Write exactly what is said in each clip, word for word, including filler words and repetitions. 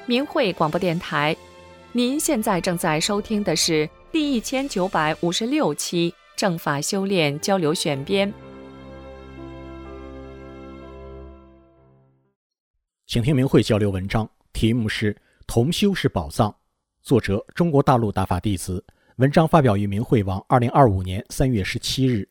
明慧广播电台，您现在正在收听的是第一千九百五十六期正法修炼交流选编。 请听明慧交流文章，题目是同修是宝藏，作者中国大陆大法弟子，文章发表于明慧网二零二五年三月十七日。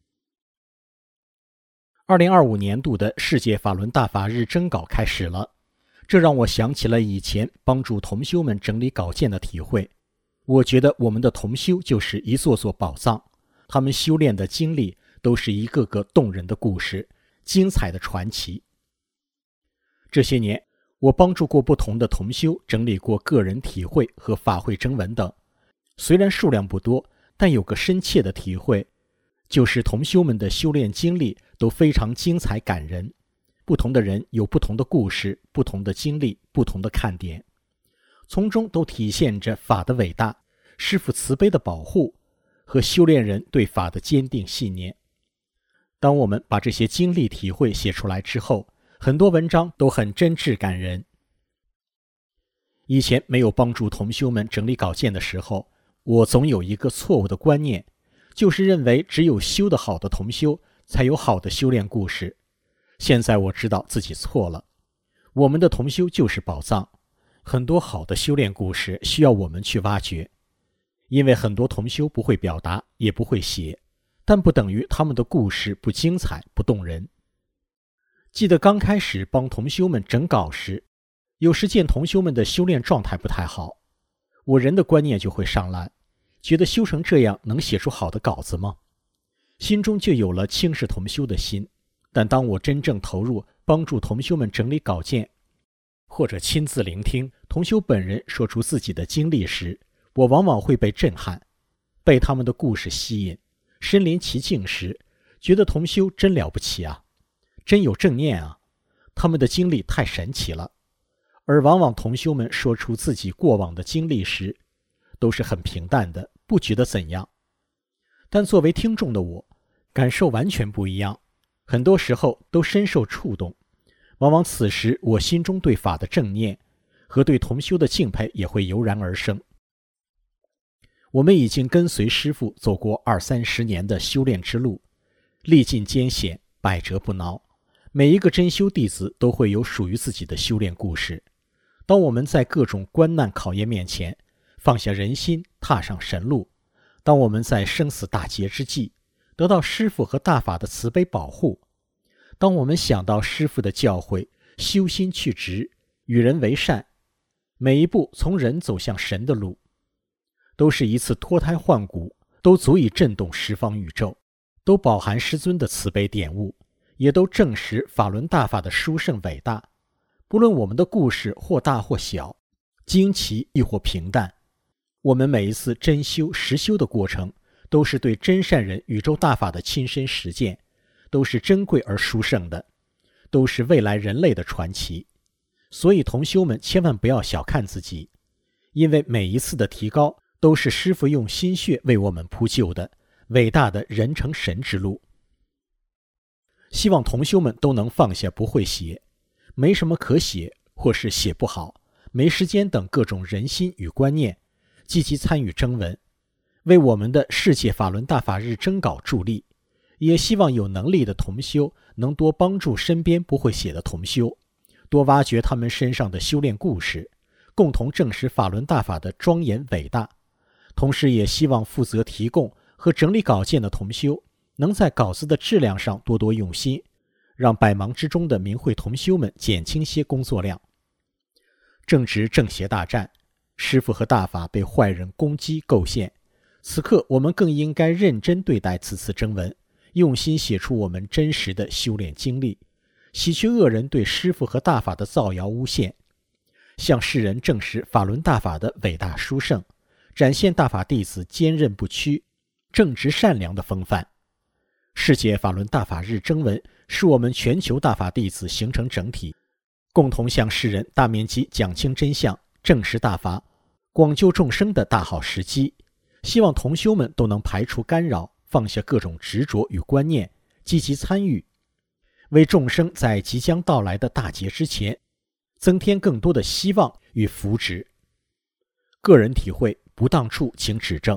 二零二五年度的世界法轮大法日征稿开始了，这让我想起了以前帮助同修们整理稿件的体会。我觉得我们的同修就是一座座宝藏，他们修炼的经历都是一个个动人的故事，精彩的传奇。这些年，我帮助过不同的同修整理过个人体会和法会征文等，虽然数量不多，但有个深切的体会，就是同修们的修炼经历都非常精彩感人。不同的人有不同的故事，不同的经历，不同的看点，从中都体现着法的伟大，师父慈悲的保护和修炼人对法的坚定信念。当我们把这些经历体会写出来之后，很多文章都很真挚感人。以前没有帮助同修们整理稿件的时候，我总有一个错误的观念，就是认为只有修得好的同修才有好的修炼故事。现在我知道自己错了，我们的同修就是宝藏，很多好的修炼故事需要我们去挖掘。因为很多同修不会表达，也不会写，但不等于他们的故事不精彩、不动人。记得刚开始帮同修们整稿时，有时见同修们的修炼状态不太好，我人的观念就会上来，觉得修成这样能写出好的稿子吗？心中就有了轻视同修的心。但当我真正投入帮助同修们整理稿件，或者亲自聆听同修本人说出自己的经历时，我往往会被震撼，被他们的故事吸引，身临其境时，觉得同修真了不起啊，真有正念啊，他们的经历太神奇了。而往往同修们说出自己过往的经历时，都是很平淡的，不觉得怎样。但作为听众的我，感受完全不一样，很多时候都深受触动。往往此时我心中对法的正念和对同修的敬佩也会油然而生。我们已经跟随师父走过二三十年的修炼之路，历尽艰险，百折不挠，每一个真修弟子都会有属于自己的修炼故事。当我们在各种关难考验面前放下人心，踏上神路，当我们在生死大劫之际得到师父和大法的慈悲保护，当我们想到师父的教诲，修心去直，与人为善，每一步从人走向神的路，都是一次脱胎换骨，都足以震动十方宇宙，都饱含师尊的慈悲典悟，也都证实法轮大法的殊胜伟大。不论我们的故事或大或小，惊奇亦或平淡，我们每一次真修实修的过程，都是对真善人宇宙大法的亲身实践，都是珍贵而殊胜的，都是未来人类的传奇。所以同修们千万不要小看自己，因为每一次的提高都是师父用心血为我们铺就的伟大的人成神之路。希望同修们都能放下不会写，没什么可写，或是写不好，没时间等各种人心与观念，积极参与征文，为我们的世界法轮大法日征稿助力。也希望有能力的同修能多帮助身边不会写的同修，多挖掘他们身上的修炼故事，共同证实法轮大法的庄严伟大。同时也希望负责提供和整理稿件的同修能在稿子的质量上多多用心，让百忙之中的明慧同修们减轻些工作量。正值正邪大战，师父和大法被坏人攻击构陷，此刻我们更应该认真对待此次征文，用心写出我们真实的修炼经历，洗去恶人对师父和大法的造谣诬陷，向世人证实法轮大法的伟大殊胜，展现大法弟子坚韧不屈、正直善良的风范。世界法轮大法日征文是我们全球大法弟子形成整体，共同向世人大面积讲清真相、证实大法、广救众生的大好时机。希望同修们都能排除干扰，放下各种执着与观念，积极参与，为众生在即将到来的大劫之前增添更多的希望与福祉。个人体会，不当处请指正。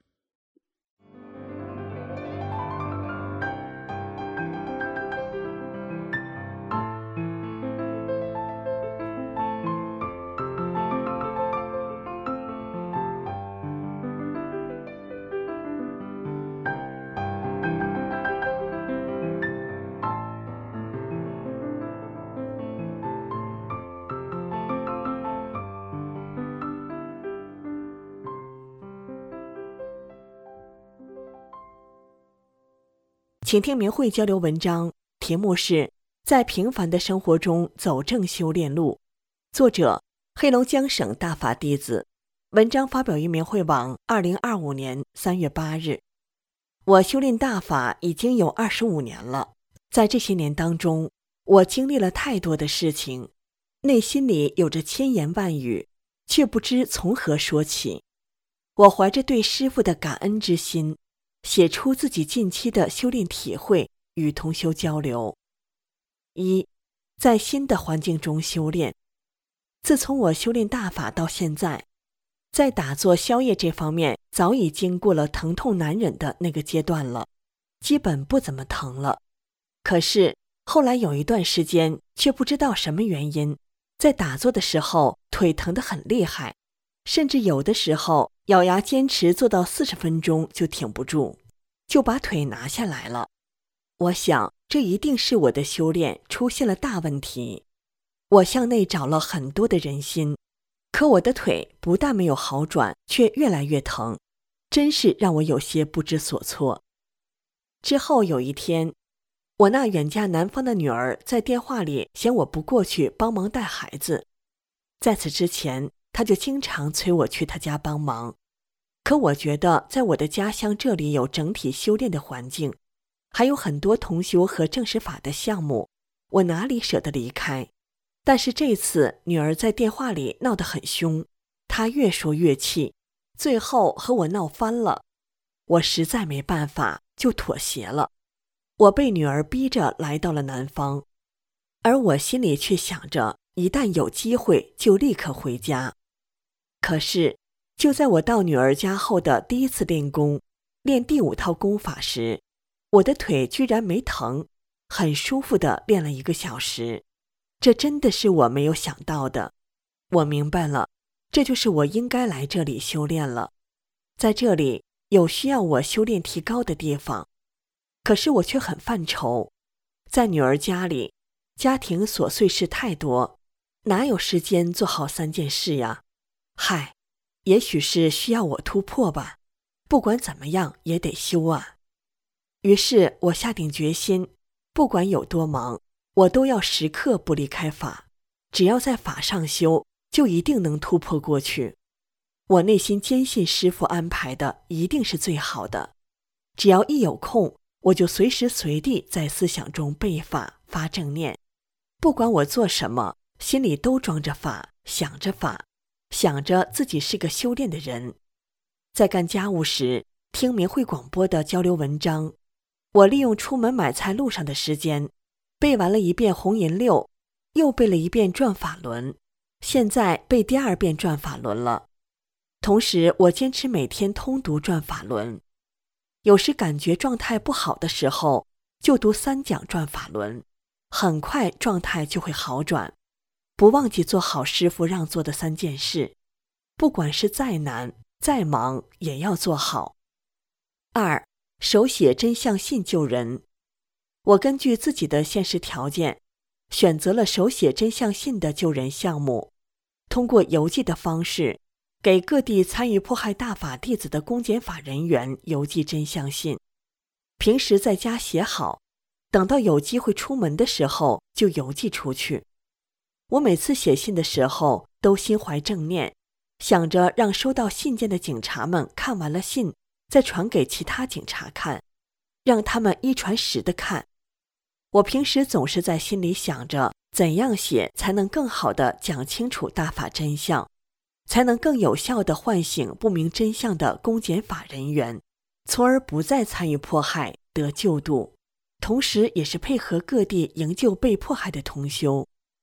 请听明慧交流文章，题目是《在平凡的生活中走正修炼路》，作者黑龙江省大法弟子，文章发表于明慧网二零二五年三月八日。我修炼大法已经有二十五年了，在这些年当中，我经历了太多的事情，内心里有着千言万语，却不知从何说起。我怀着对师父的感恩之心，写出自己近期的修炼体会与同修交流。一，在新的环境中修炼。自从我修炼大法到现在，在打坐消业这方面早已经过了疼痛难忍的那个阶段了，基本不怎么疼了。可是后来有一段时间，却不知道什么原因，在打坐的时候腿疼得很厉害，甚至有的时候咬牙坚持做到四十分钟就挺不住，就把腿拿下来了。我想这一定是我的修炼出现了大问题。我向内找了很多的人心，可我的腿不但没有好转，却越来越疼，真是让我有些不知所措。之后有一天，我那远嫁南方的女儿在电话里嫌我不过去帮忙带孩子，在此之前她就经常催我去她家帮忙。可我觉得在我的家乡这里有整体修炼的环境，还有很多同修和正实法的项目，我哪里舍得离开。但是这次女儿在电话里闹得很凶，她越说越气，最后和我闹翻了。我实在没办法，就妥协了。我被女儿逼着来到了南方，而我心里却想着一旦有机会就立刻回家。可是就在我到女儿家后的第一次练功，练第五套功法时，我的腿居然没疼，很舒服地练了一个小时。这真的是我没有想到的。我明白了，这就是我应该来这里修炼了。在这里有需要我修炼提高的地方，可是我却很犯愁。在女儿家里，家庭琐碎事太多，哪有时间做好三件事呀？嗨，也许是需要我突破吧，不管怎么样也得修啊。于是我下定决心，不管有多忙，我都要时刻不离开法，只要在法上修，就一定能突破过去。我内心坚信师父安排的一定是最好的，只要一有空，我就随时随地在思想中背法发正念，不管我做什么，心里都装着法，想着法，想着自己是个修炼的人。在干家务时听明慧广播的交流文章，我利用出门买菜路上的时间背完了一遍红银六，又背了一遍转法轮，现在背第二遍转法轮了。同时我坚持每天通读转法轮，有时感觉状态不好的时候，就读三讲转法轮，很快状态就会好转。不忘记做好师父让做的三件事，不管是再难再忙也要做好。二，手写真相信救人。我根据自己的现实条件，选择了手写真相信的救人项目，通过邮寄的方式，给各地参与迫害大法弟子的公检法人员邮寄真相信。平时在家写好，等到有机会出门的时候就邮寄出去。我每次写信的时候都心怀正念，想着让收到信件的警察们看完了信，再传给其他警察看，让他们一传十的看。我平时总是在心里想着怎样写才能更好地讲清楚大法真相，才能更有效地唤醒不明真相的公检法人员，从而不再参与迫害，得救度，同时也是配合各地营救被迫害的同修。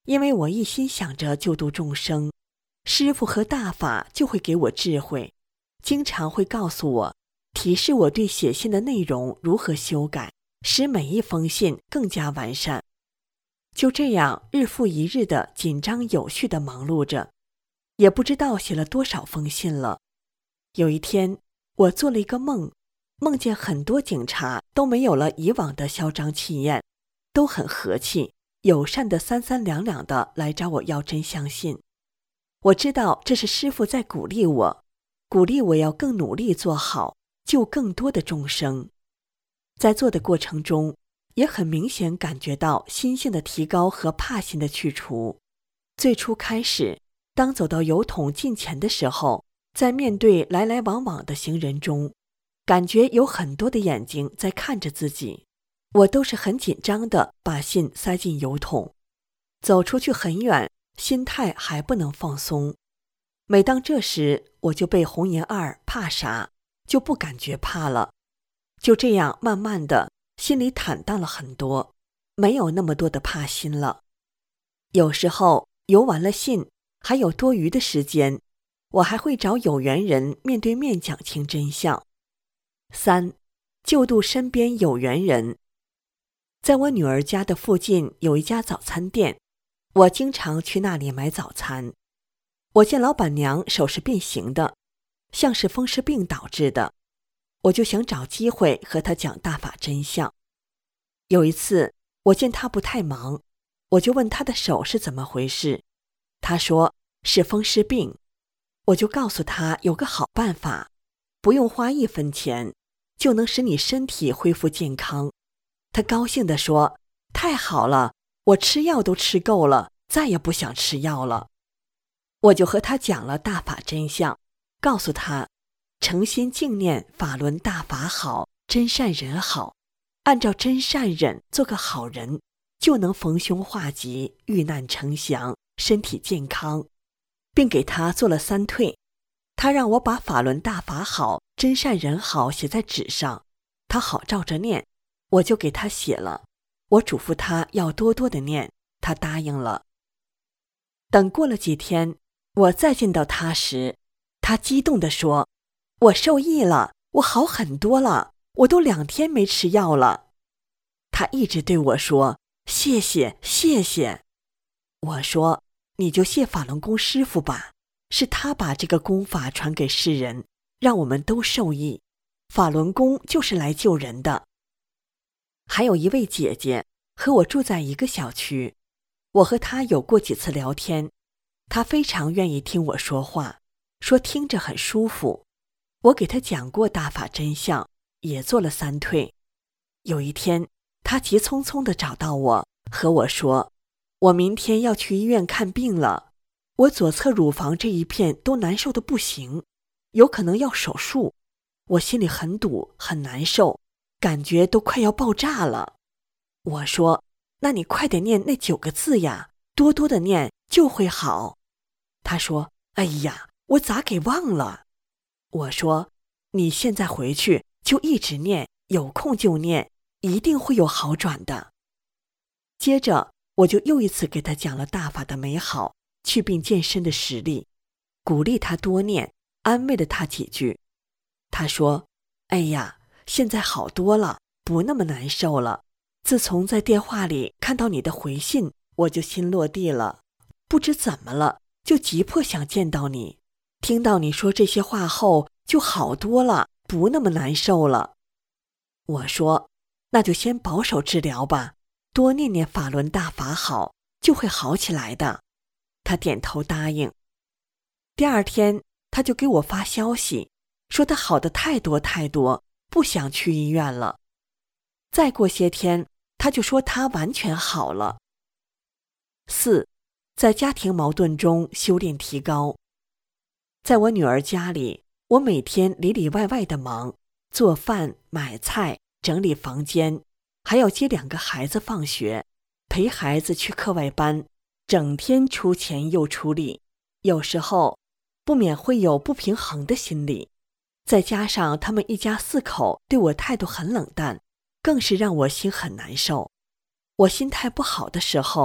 因为我一心想着救度众生，师父和大法就会给我智慧，经常会告诉我，提示我对写信的内容如何修改，使每一封信更加完善。就这样日复一日的紧张有序的忙碌着，也不知道写了多少封信了。有一天，我做了一个梦，梦见很多警察都没有了以往的嚣张气焰，都很和气友善的三三两两的来找我要真相信。我知道这是师父在鼓励我，鼓励我要更努力做好，救更多的众生。在做的过程中，也很明显感觉到心性的提高和怕心的去除。最初开始，当走到油桶近前的时候，在面对来来往往的行人中，感觉有很多的眼睛在看着自己，我都是很紧张的把信塞进油桶。走出去很远，心态还不能放松。每当这时，我就被红颜二怕啥，就不感觉怕了。就这样慢慢的，心里坦荡了很多，没有那么多的怕心了。有时候邮完了信，还有多余的时间，我还会找有缘人面对面讲清真相。三，救度身边有缘人。在我女儿家的附近有一家早餐店，我经常去那里买早餐。我见老板娘手是变形的，像是风湿病导致的，我就想找机会和她讲大法真相。有一次，我见她不太忙，我就问她的手是怎么回事。她说是风湿病，我就告诉她有个好办法，不用花一分钱，就能使你身体恢复健康。她高兴地说，太好了，我吃药都吃够了，再也不想吃药了。我就和她讲了大法真相，告诉她诚心敬念法轮大法好，真善人好，按照真善忍做个好人，就能逢凶化吉，遇难成祥，身体健康，并给他做了三退。他让我把法轮大法好，真善人好写在纸上，他好照着念，我就给他写了。我嘱咐他要多多的念，他答应了。等过了几天，我再见到他时，他激动地说，我受益了，我好很多了，我都两天没吃药了。他一直对我说，谢谢谢谢。我说，你就谢法轮功师父吧，是他把这个功法传给世人，让我们都受益，法轮功就是来救人的。还有一位姐姐和我住在一个小区，我和她有过几次聊天，她非常愿意听我说话，说听着很舒服。我给她讲过大法真相，也做了三退。有一天，她急匆匆地找到我，和我说，我明天要去医院看病了，我左侧乳房这一片都难受得不行，有可能要手术，我心里很堵很难受，感觉都快要爆炸了。我说，那你快点念那九个字呀，多多的念就会好。他说，哎呀，我咋给忘了。我说，你现在回去就一直念，有空就念，一定会有好转的。接着我就又一次给他讲了大法的美好，祛病健身的实力，鼓励他多念，安慰了他几句。他说，哎呀，现在好多了，不那么难受了，自从在电话里看到你的回信，我就心落地了，不知怎么了，就急迫想见到你，听到你说这些话后就好多了，不那么难受了。我说，那就先保守治疗吧，多念念法轮大法好，就会好起来的。他点头答应。第二天他就给我发消息，说他好的太多太多，不想去医院了。再过些天他就说他完全好了。四，在家庭矛盾中修炼提高。在我女儿家里，我每天里里外外的忙，做饭、买菜、整理房间，还要接两个孩子放学，陪孩子去课外班，整天出钱又出力，有时候不免会有不平衡的心理。再加上他们一家四口对我态度很冷淡，更是让我心很难受。我心态不好的时候，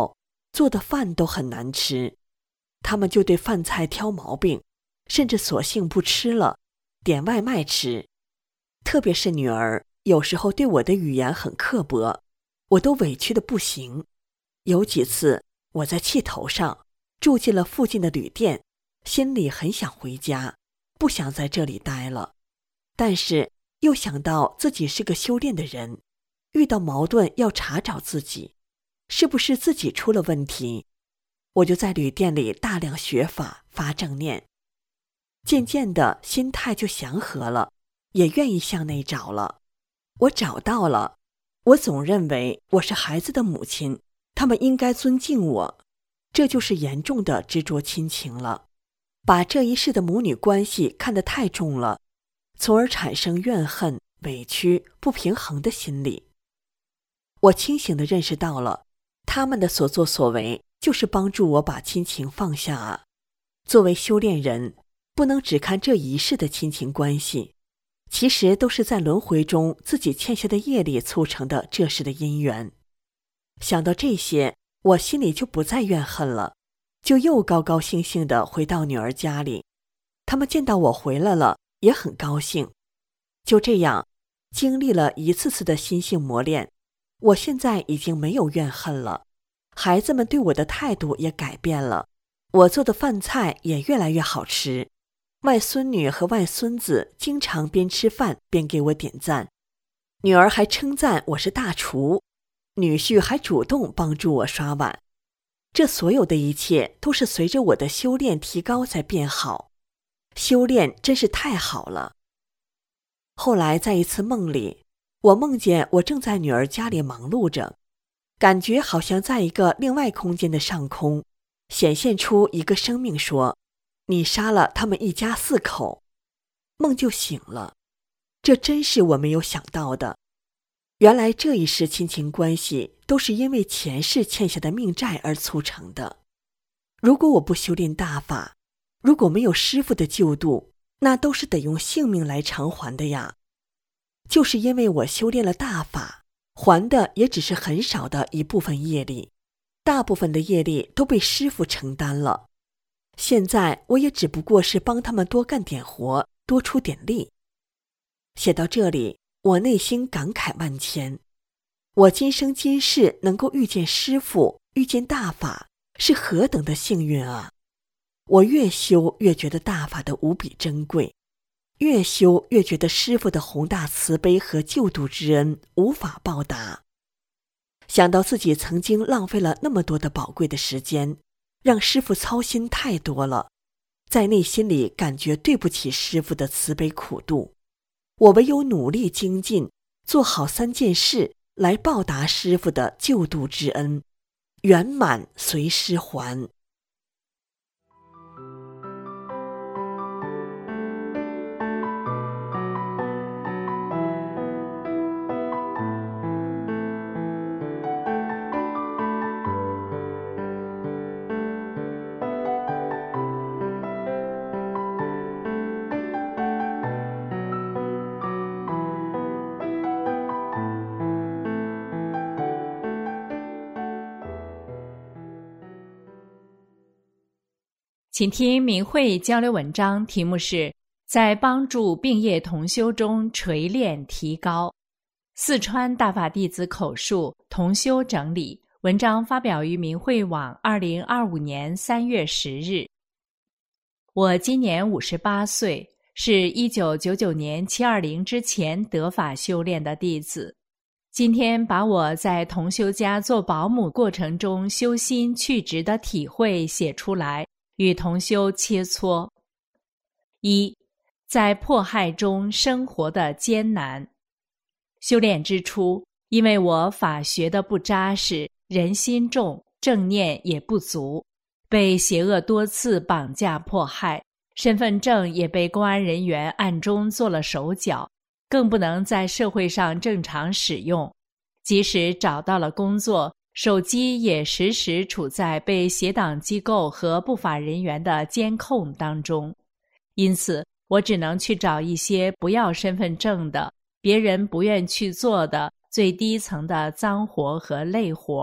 做的饭都很难吃，他们就对饭菜挑毛病，甚至索性不吃了，点外卖吃。特别是女儿，有时候对我的语言很刻薄，我都委屈的不行。有几次我在气头上住进了附近的旅店，心里很想回家，不想在这里待了，但是又想到自己是个修炼的人，遇到矛盾要查找自己，是不是自己出了问题？我就在旅店里大量学法发正念，渐渐的心态就祥和了，也愿意向内找了。我找到了，我总认为我是孩子的母亲，他们应该尊敬我，这就是严重的执着亲情了，把这一世的母女关系看得太重了，从而产生怨恨、委屈、不平衡的心理。我清醒地认识到了，他们的所作所为就是帮助我把亲情放下啊。作为修炼人，不能只看这一世的亲情关系，其实都是在轮回中自己欠下的业力促成的这世的因缘。想到这些，我心里就不再怨恨了，就又高高兴兴地回到女儿家里。他们见到我回来了，也很高兴。就这样，经历了一次次的心性磨练，我现在已经没有怨恨了。孩子们对我的态度也改变了，我做的饭菜也越来越好吃。外孙女和外孙子经常边吃饭边给我点赞，女儿还称赞我是大厨，女婿还主动帮助我刷碗。这所有的一切都是随着我的修炼提高才变好，修炼真是太好了。后来在一次梦里，我梦见我正在女儿家里忙碌着，感觉好像在一个另外空间的上空，显现出一个生命说，你杀了他们一家四口。梦就醒了，这真是我没有想到的。原来这一世亲情关系都是因为前世欠下的命债而促成的。如果我不修炼大法，如果没有师父的救度，那都是得用性命来偿还的呀。就是因为我修炼了大法，还的也只是很少的一部分业力，大部分的业力都被师父承担了。现在我也只不过是帮他们多干点活，多出点力。写到这里，我内心感慨万千。我今生今世能够遇见师父，遇见大法，是何等的幸运啊！我越修越觉得大法的无比珍贵，越修越觉得师父的宏大慈悲和救度之恩无法报答。想到自己曾经浪费了那么多的宝贵的时间，让师父操心太多了，在内心里感觉对不起师父的慈悲苦度。我唯有努力精进，做好三件事来报答师父的救度之恩，圆满随师还。 请听明慧交流文章，题目是在帮助并业同修中锤炼提高。四川大法弟子口述，同修整理。文章发表于明慧网二零二五年三月十日。我今年五十八岁，是一九九九年七二零之前得法修炼的弟子。今天把我在同修家做保姆过程中修心去执的体会写出来，与同修切磋。一，在迫害中生活的艰难。修炼之初，因为我法学的不扎实，人心重，正念也不足，被邪恶多次绑架迫害，身份证也被公安人员暗中做了手脚，更不能在社会上正常使用。即使找到了工作，手机也时时处在被邪党机构和不法人员的监控当中，因此我只能去找一些不要身份证的、别人不愿去做的最低层的脏活和累活，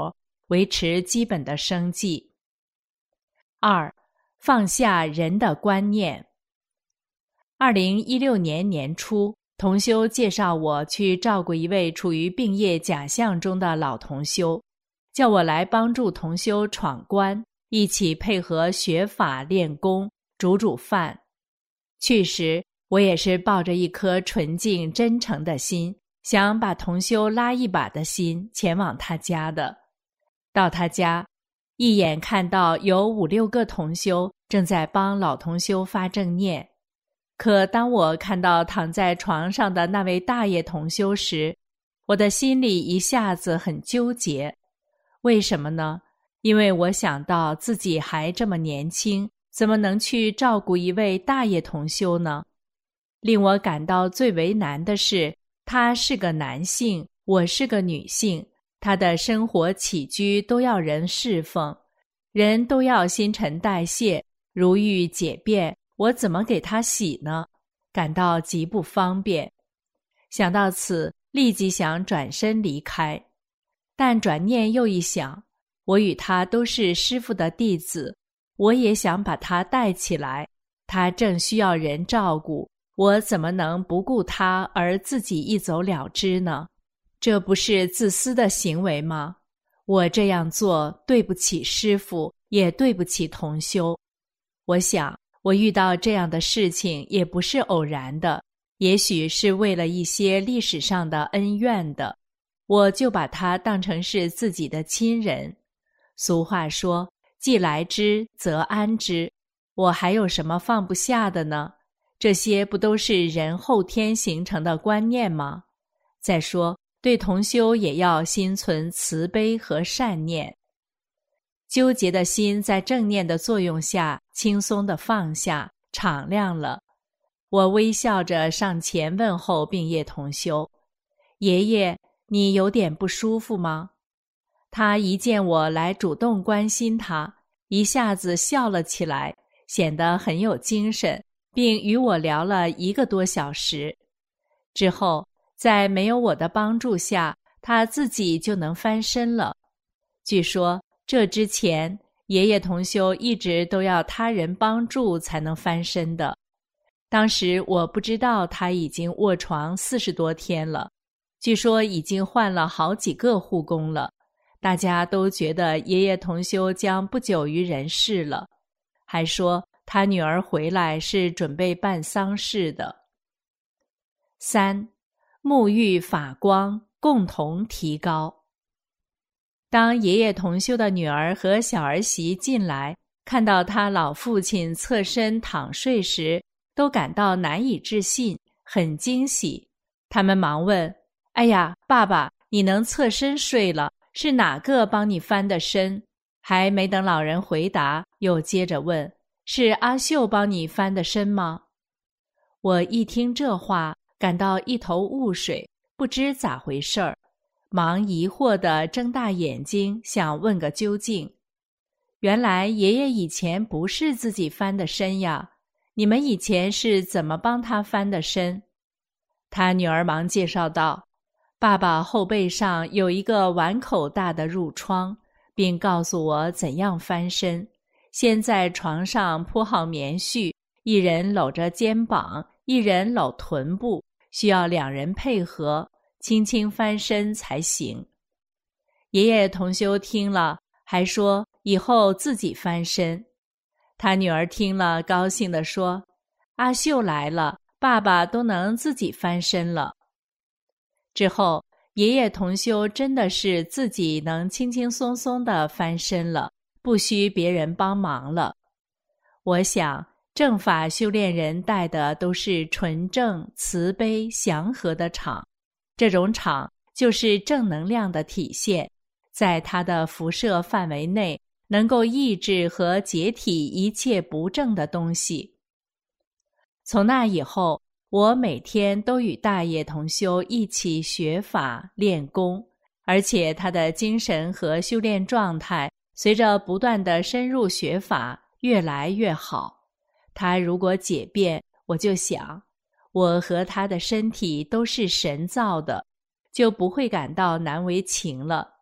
维持基本的生计。二、放下人的观念。二零一六年年初，同修介绍我去照顾一位处于病业假象中的老同修，叫我来帮助同修闯关，一起配合学法练功，煮煮饭。去时，我也是抱着一颗纯净真诚的心，想把同修拉一把的心前往他家的。到他家，一眼看到有五六个同修正在帮老同修发正念。可当我看到躺在床上的那位大爷同修时，我的心里一下子很纠结。为什么呢？因为我想到自己还这么年轻，怎么能去照顾一位大爷同修呢？令我感到最为难的是，他是个男性，我是个女性，他的生活起居都要人侍奉，人都要新陈代谢，如浴解便，我怎么给他洗呢？感到极不方便。想到此，立即想转身离开。但转念又一想，我与他都是师父的弟子，我也想把他带起来，他正需要人照顾，我怎么能不顾他而自己一走了之呢？这不是自私的行为吗？我这样做对不起师父，也对不起同修。我想，我遇到这样的事情也不是偶然的，也许是为了一些历史上的恩怨的，我就把他当成是自己的亲人。俗话说，既来之则安之，我还有什么放不下的呢？这些不都是人后天形成的观念吗？再说，对同修也要心存慈悲和善念。纠结的心在正念的作用下轻松地放下，敞亮了。我微笑着上前问候病业同修：爷爷，你有点不舒服吗？他一见我来主动关心他，一下子笑了起来，显得很有精神，并与我聊了一个多小时。之后，在没有我的帮助下，他自己就能翻身了。据说这之前，爷爷同修一直都要他人帮助才能翻身的。当时我不知道他已经卧床四十多天了，据说已经换了好几个护工了，大家都觉得爷爷同修将不久于人世了，还说他女儿回来是准备办丧事的。三、沐浴法光，共同提高。当爷爷同修的女儿和小儿媳进来，看到他老父亲侧身躺睡时，都感到难以置信，很惊喜。他们忙问：哎呀，爸爸，你能侧身睡了，是哪个帮你翻的身？还没等老人回答，又接着问：是阿秀帮你翻的身吗？我一听这话，感到一头雾水，不知咋回事儿，忙疑惑地睁大眼睛想问个究竟。原来爷爷以前不是自己翻的身呀，你们以前是怎么帮他翻的身？他女儿忙介绍道：爸爸后背上有一个碗口大的褥疮，并告诉我怎样翻身。先在床上铺好棉絮，一人搂着肩膀，一人搂臀部，需要两人配合，轻轻翻身才行。爷爷同修听了，还说以后自己翻身。他女儿听了，高兴地说：阿秀来了，爸爸都能自己翻身了。之后，爷爷同修真的是自己能轻轻松松地翻身了，不需别人帮忙了。我想，正法修炼人带的都是纯正、慈悲、祥和的场，这种场就是正能量的体现，在它的辐射范围内，能够抑制和解体一切不正的东西。从那以后，我每天都与大爷同修一起学法练功，而且他的精神和修炼状态随着不断的深入学法越来越好。他如果解便，我就想，我和他的身体都是神造的，就不会感到难为情了。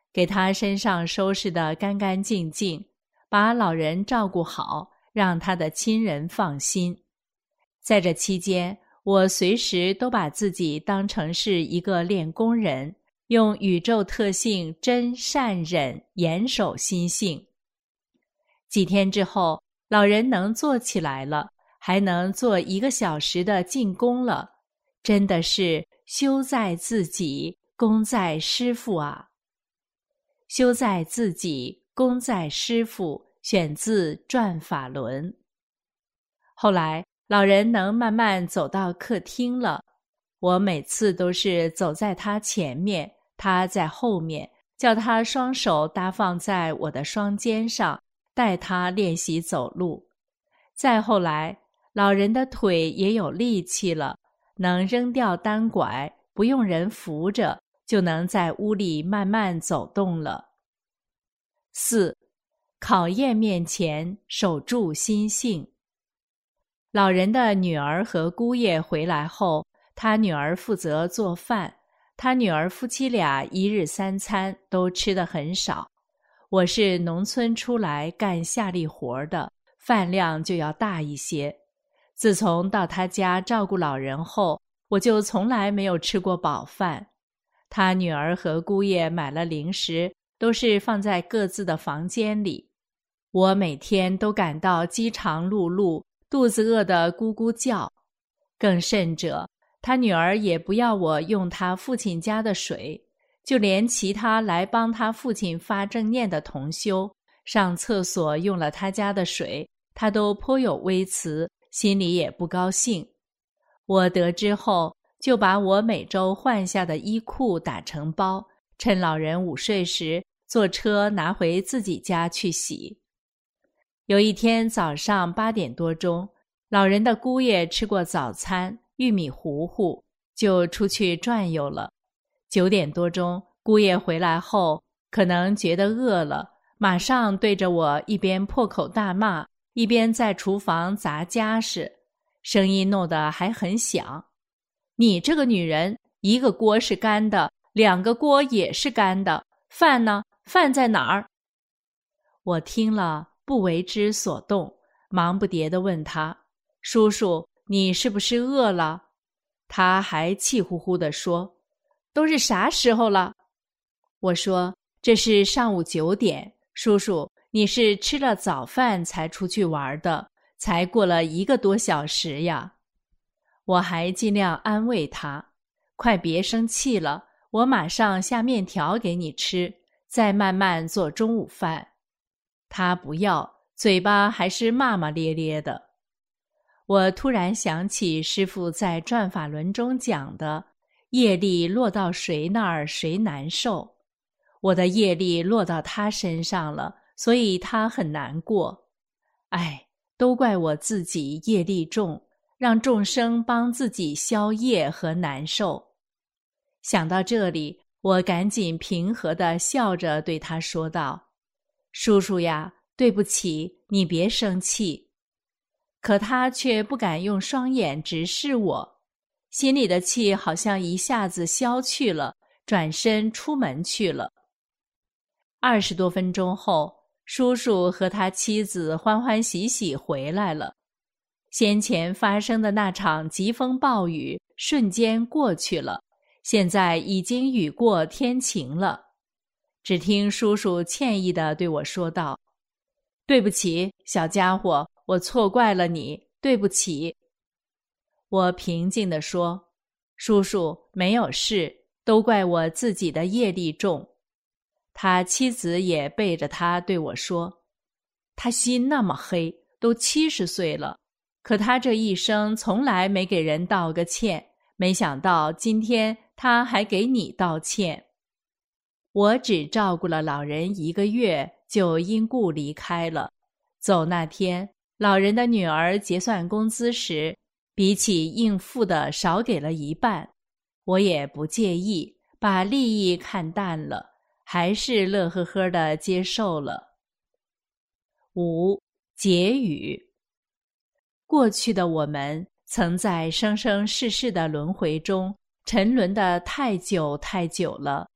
给他身上收拾得干干净净，把老人照顾好，让他的亲人放心。在这期间，我随时都把自己当成是一个练功人，用宇宙特性真善忍严守心性。几天之后，老人能坐起来了，还能做一个小时的静功了，真的是修在自己，功在师父啊！修在自己，功在师父，选自《转法轮》。后来老人能慢慢走到客厅了，我每次都是走在他前面，他在后面，叫他双手搭放在我的双肩上，带他练习走路。再后来，老人的腿也有力气了，能扔掉单拐，不用人扶着，就能在屋里慢慢走动了。四、考验面前守住心性。老人的女儿和姑爷回来后，他女儿负责做饭，他女儿夫妻俩一日三餐都吃得很少。我是农村出来干下力活的，饭量就要大一些。自从到他家照顾老人后，我就从来没有吃过饱饭。他女儿和姑爷买了零食，都是放在各自的房间里。我每天都感到饥肠辘辘，肚子饿得咕咕叫。更甚者，他女儿也不要我用他父亲家的水，就连其他来帮他父亲发正念的同修上厕所用了他家的水，他都颇有微词，心里也不高兴。我得知后，就把我每周换下的衣裤打成包，趁老人午睡时坐车拿回自己家去洗。有一天早上八点多钟，老人的姑爷吃过早餐，玉米糊糊，就出去转悠了。九点多钟，姑爷回来后，可能觉得饿了，马上对着我一边破口大骂，一边在厨房砸家事，声音弄得还很响。你这个女人，一个锅是干的，两个锅也是干的，饭呢？饭在哪儿？我听了不为之所动，忙不迭地问他，叔叔，你是不是饿了？他还气呼呼地说，都是啥时候了？我说，这是上午九点，叔叔，你是吃了早饭才出去玩的，才过了一个多小时呀。我还尽量安慰他，快别生气了，我马上下面条给你吃，再慢慢做中午饭。他不要，嘴巴还是骂骂咧咧的。我突然想起师父在《转法轮》中讲的，业力落到谁那儿谁难受。我的业力落到他身上了，所以他很难过。哎，都怪我自己业力重，让众生帮自己消业和难受。想到这里，我赶紧平和地笑着对他说道，叔叔呀，对不起，你别生气。可他却不敢用双眼直视我，心里的气好像一下子消去了，转身出门去了。二十多分钟后，叔叔和他妻子欢欢喜喜回来了。先前发生的那场疾风暴雨瞬间过去了，现在已经雨过天晴了。只听叔叔歉意地对我说道，对不起，小家伙，我错怪了你，对不起。我平静地说，叔叔，没有事，都怪我自己的业力重。他妻子也背着他对我说，他心那么黑，都七十岁了，可他这一生从来没给人道个歉，没想到今天他还给你道歉。我只照顾了老人一个月，就因故离开了。走那天，老人的女儿结算工资时，比起应付的少给了一半，我也不介意，把利益看淡了，还是乐呵呵地接受了。五、结语。过去的我们曾在生生世世的轮回中沉沦得太久太久了，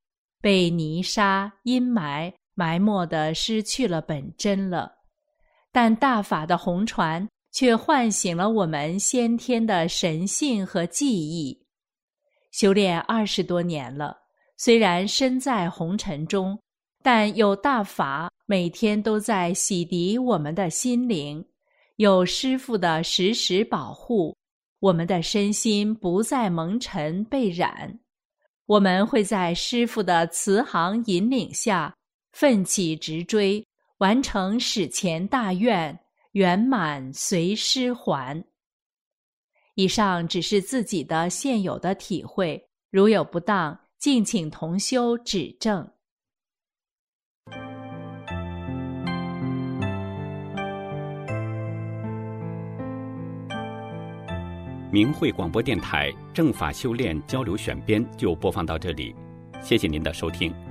被泥沙、阴霾埋没得失去了本真了。但大法的红船却唤醒了我们先天的神性和记忆。修炼二十多年了，虽然身在红尘中，但有大法每天都在洗涤我们的心灵，有师父的时时保护，我们的身心不再蒙尘被染。我们会在师父的慈航引领下奋起直追，完成史前大愿，圆满随师还。以上只是自己的现有的体会，如有不当，敬请同修指正。 明慧广播电台正法修炼交流选编就播放到这里，谢谢您的收听。